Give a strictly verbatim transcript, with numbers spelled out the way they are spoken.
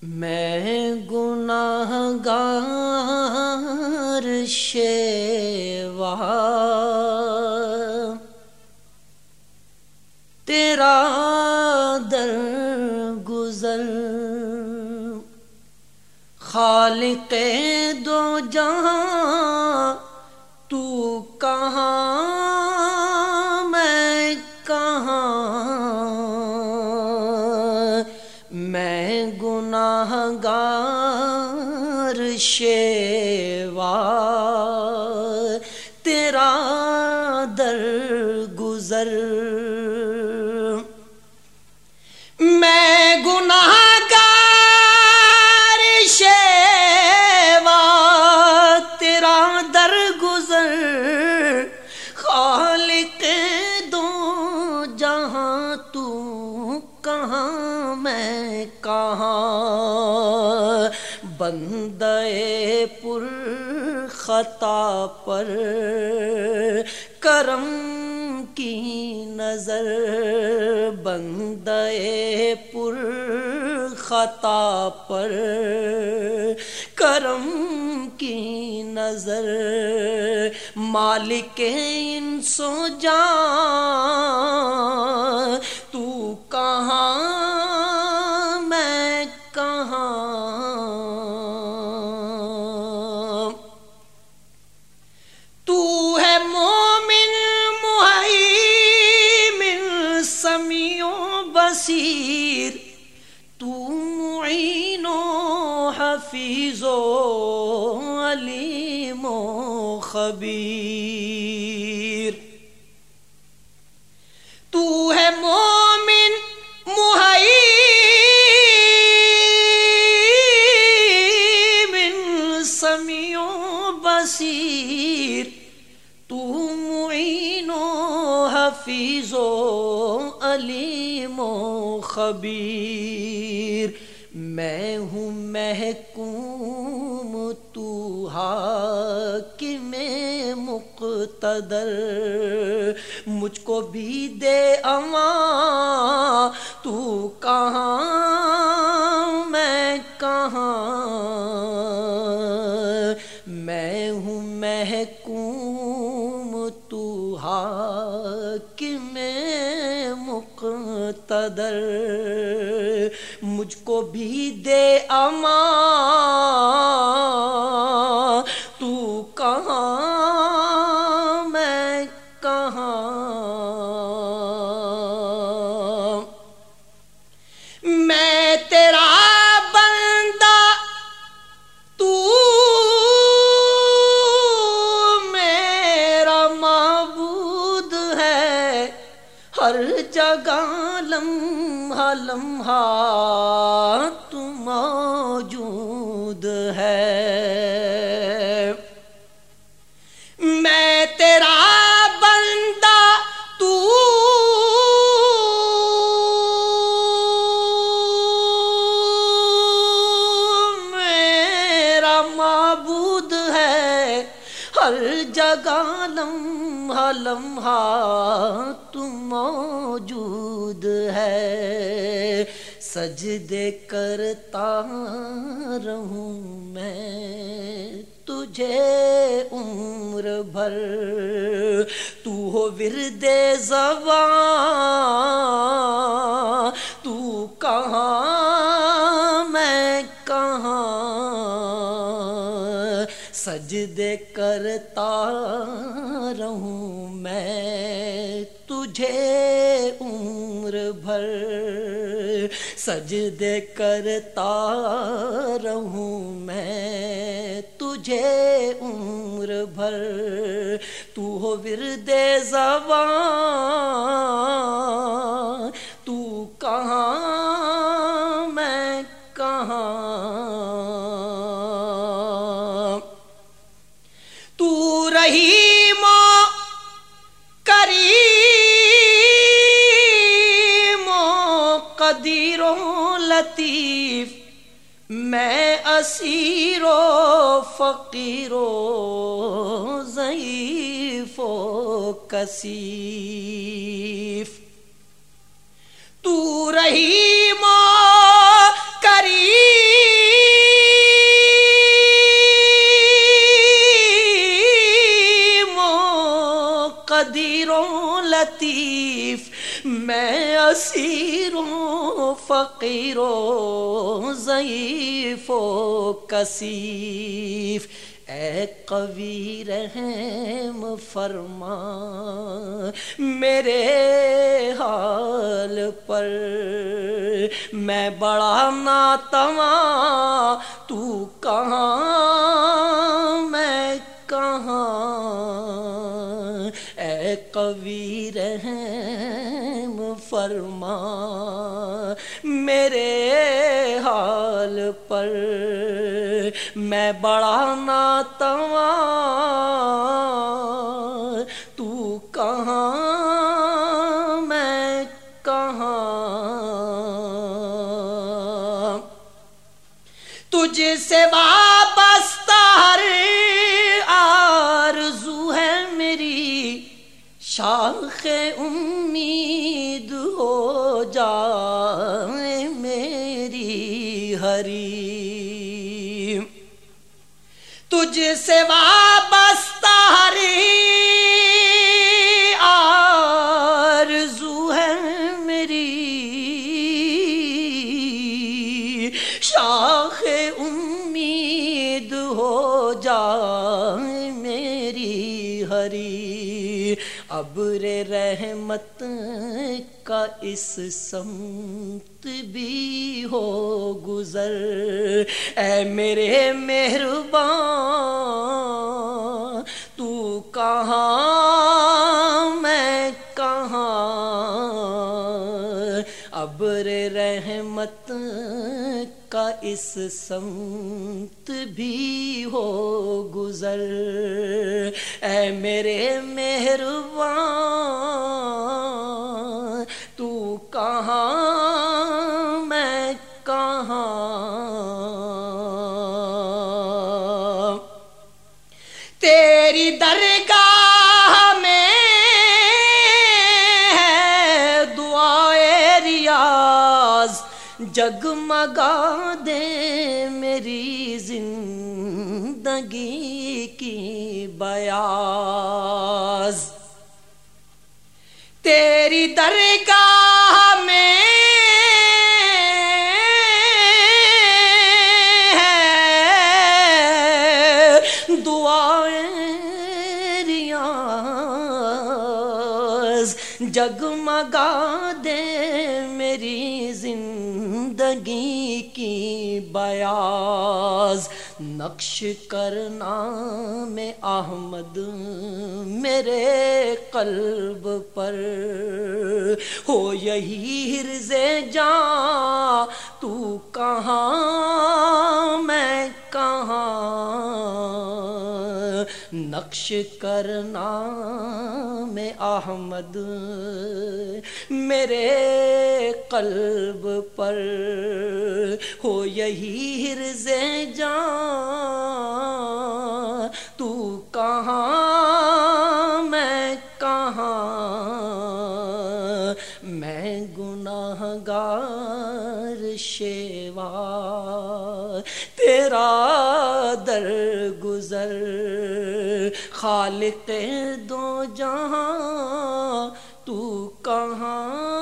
میں گناہگار شیوا تیرا در گزر خالق دو جہاں تو کہاں میں کہاں میں گناہگار شیوا تیرا در گزر میں گناہگار شیوا تیرا در گزر خالق دو جہاں تو کہاں میں کہاں بندے پر خطا پر کرم کی نظر بندے پر خطا پر کرم کی نظر مالک انس و جاں تو کہاں میں کہاں تو ہے مومن مہیمن سمیع و بصیر تو معین و حفیظ و علیم و خبیر تو ہے مومن مہیمن سمیع و بصیر تو معین و حفیظ و علیم و خبیر میں ہوں محکوم تو حاکم مقتدر مجھ کو بھی دے امان تو کہاں میں کہاں میں ہوں محکوم تو حاکم مقتدر مجھ کو بھی دے امان تو کہاں میں کہاں میں تیرا بندہ تو میرا معبود ہے ہر جگہ لمحہ لمحہ تو موجود ہے میں تیرا بندہ تو میرا معبود ہے ہر جگہ لمحہ لمحہ تو موجود ہے سجدے کرتا رہوں میں تجھے عمر بھر تو ہو ورد زبان تو کہاں میں کہاں سجدے کرتا رہوں میں تجھے عمر بھر سجدے کرتا رہوں میں تجھے عمر بھر تو ہو ورد زبان تو کہاں میں کہاں تو رحیم و کریم و قدیر و لطیف میں اسیر و فقیر و ضعیف و کثیف تو رحیم و کریم لطیف میں اسیر و فقیر و ضعیف و کثیف اے قوی رحم فرما میرے حال پر میں بڑا ناتواں تو کہاں میں کہاں اے قوی رحم فرما میرے حال پر میں بڑا ناتواں تو کہاں میں کہاں تجھ سے وابستہ ہر آرزو ہے میری شاخ امید ہو جائے میری ہری تجھ سے وابستہ ہر آرزو ہے میری شاخ امید ہو جائے میری ہری ابر رحمت کا اس سمت بھی ہو گزر اے میرے مہربان تو کہاں میں کہاں ابر رحمت کا اس سمت بھی ہو گزر اے میرے مہربان تو کہاں میں کہاں تیری درگاہ میں ہے دعائے ریاض جگمگا دے میری زندگی کی بیاض تیری درگاہ میں ہے دعائیں ریاض جگمگا دے میری زندگی کی بیاض نقش کرنا میں احمد میرے قلب پر ہو یہی حرز جاں تو کہاں میں کہاں نقش کرنا میں احمد میرے قلب پر ہو یہی حرز جاں تو کہاں میں کہاں میں گناہ گار شیوا تیرا در گزر خالق دو جہاں تو کہاں